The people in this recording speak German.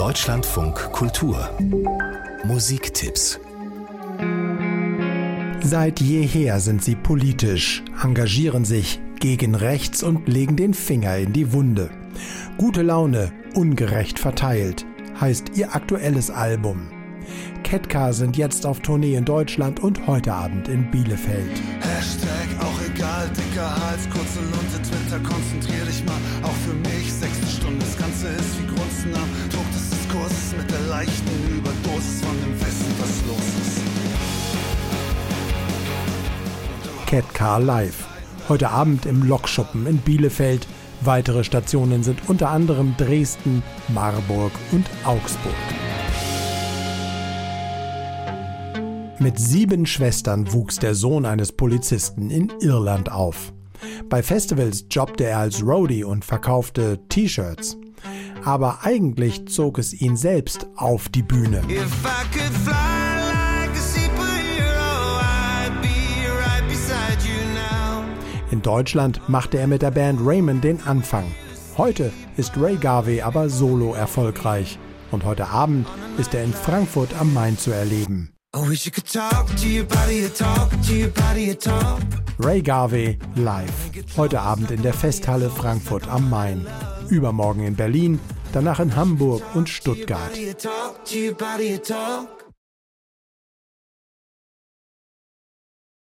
Deutschlandfunk Kultur Musiktipps. Seit jeher sind sie politisch, engagieren sich gegen rechts und legen den Finger in die Wunde. Gute Laune, ungerecht verteilt, heißt ihr aktuelles Album. Ketka sind jetzt auf Tournee in Deutschland und heute Abend in Bielefeld. Hashtag auch egal, dicker Hals, kurze Lunte, Twitter, konzentrier dich mal. Auch für mich, 6. Stunde, das Ganze ist wie Grunzen am Druck des Diskurses mit der leichten Überdosis von dem Wissen, was los ist. Ketka live. Heute Abend im Lokschuppen in Bielefeld. Weitere Stationen sind unter anderem Dresden, Marburg und Augsburg. Mit 7 Schwestern wuchs der Sohn eines Polizisten in Irland auf. Bei Festivals jobbte er als Roadie und verkaufte T-Shirts. Aber eigentlich zog es ihn selbst auf die Bühne. In Deutschland machte er mit der Band Raymond den Anfang. Heute ist Ray Garvey aber solo erfolgreich. Und heute Abend ist er in Frankfurt am Main zu erleben. Ray Garvey live. Heute Abend in der Festhalle Frankfurt am Main. Übermorgen in Berlin, danach in Hamburg und Stuttgart.